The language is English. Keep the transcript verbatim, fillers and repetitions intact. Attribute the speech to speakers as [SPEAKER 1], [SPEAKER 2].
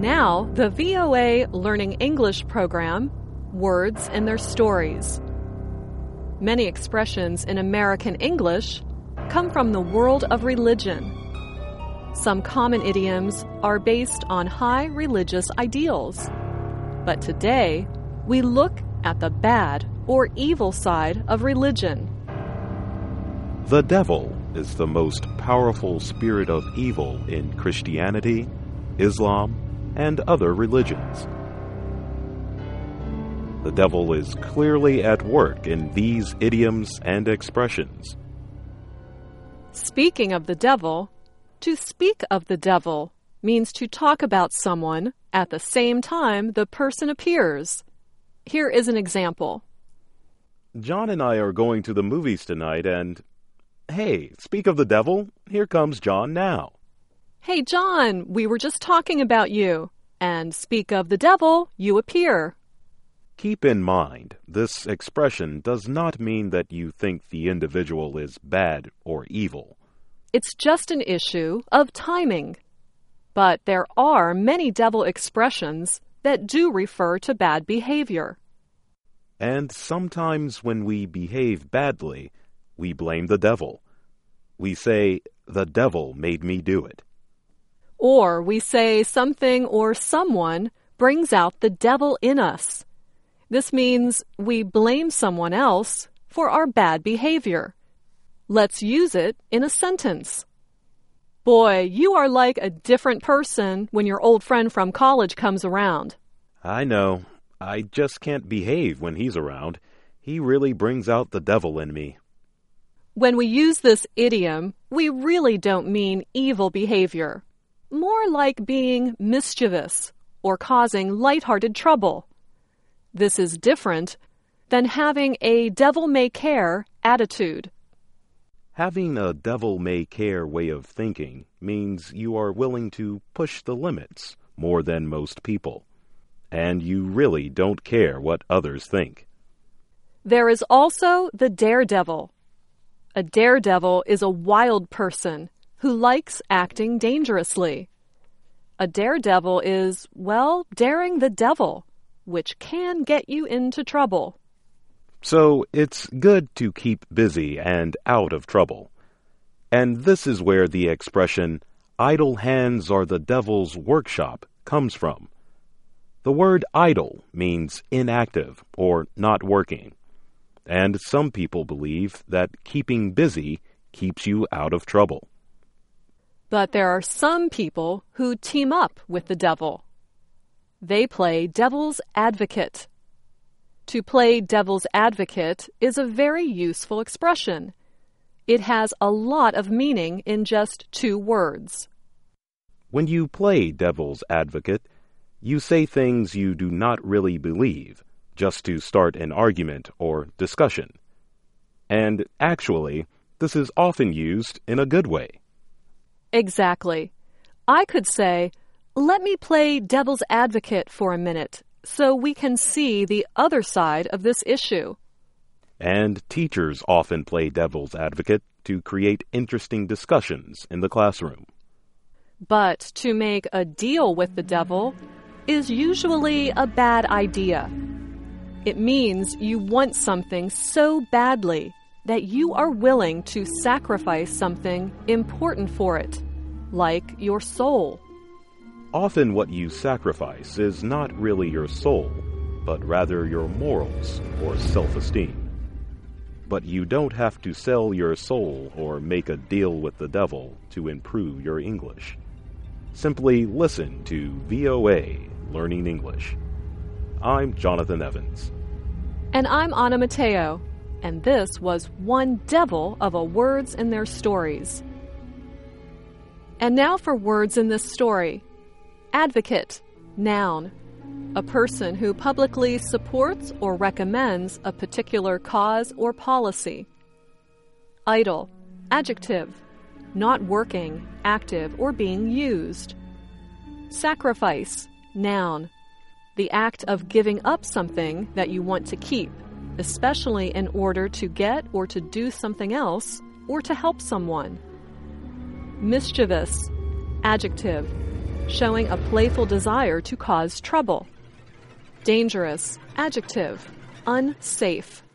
[SPEAKER 1] Now, the V O A Learning English program, Words and Their Stories. Many expressions in American English come from the world of religion. Some common idioms are based on high religious ideals. But today, we look at the bad or evil side of religion.
[SPEAKER 2] The devil is the most powerful spirit of evil in Christianity, Islam, and other religions. The devil is clearly at work in these idioms and expressions.
[SPEAKER 1] Speaking of the devil, to speak of the devil means to talk about someone at the same time the person appears. Here is an example.
[SPEAKER 2] John and I are going to the movies tonight and, hey, speak of the devil, here comes John now.
[SPEAKER 1] Hey, John, we were just talking about you. And speak of the devil, you appear.
[SPEAKER 2] Keep in mind, this expression does not mean that you think the individual is bad or evil.
[SPEAKER 1] It's just an issue of timing. But there are many devil expressions that do refer to bad behavior.
[SPEAKER 2] And sometimes when we behave badly, we blame the devil. We say, the devil made me do it.
[SPEAKER 1] Or we say something or someone brings out the devil in us. This means we blame someone else for our bad behavior. Let's use it in a sentence. Boy, you are like a different person when your old friend from college comes around.
[SPEAKER 2] I know. I just can't behave when he's around. He really brings out the devil in me.
[SPEAKER 1] When we use this idiom, we really don't mean evil behavior. More like being mischievous or causing lighthearted trouble. This is different than having a devil-may-care attitude.
[SPEAKER 2] Having a devil-may-care way of thinking means you are willing to push the limits more than most people, and you really don't care what others think.
[SPEAKER 1] There is also the daredevil. A daredevil is a wild person who likes acting dangerously. A daredevil is, well, daring the devil, which can get you into trouble.
[SPEAKER 2] So it's good to keep busy and out of trouble. And this is where the expression, idle hands are the devil's workshop, comes from. The word idle means inactive or not working. And some people believe that keeping busy keeps you out of trouble.
[SPEAKER 1] But there are some people who team up with the devil. They play devil's advocate. To play devil's advocate is a very useful expression. It has a lot of meaning in just two words.
[SPEAKER 2] When you play devil's advocate, you say things you do not really believe, just to start an argument or discussion. And actually, this is often used in a good way.
[SPEAKER 1] Exactly. I could say, let me play devil's advocate for a minute so we can see the other side of this issue.
[SPEAKER 2] And teachers often play devil's advocate to create interesting discussions in the classroom.
[SPEAKER 1] But to make a deal with the devil is usually a bad idea. It means you want something so badly that you are willing to sacrifice something important for it, like your soul.
[SPEAKER 2] Often what you sacrifice is not really your soul, but rather your morals or self-esteem. But you don't have to sell your soul or make a deal with the devil to improve your English. Simply listen to V O A Learning English. I'm Jonathan Evans.
[SPEAKER 1] And I'm Anna Mateo. And this was one devil of a Words in Their Stories. And now for words in this story. Advocate, noun. A person who publicly supports or recommends a particular cause or policy. Idle, adjective. Not working, active, or being used. Sacrifice, noun. The act of giving up something that you want to keep, especially in order to get or to do something else or to help someone. Mischievous, adjective. showing a playful desire to cause trouble. Dangerous, adjective, unsafe.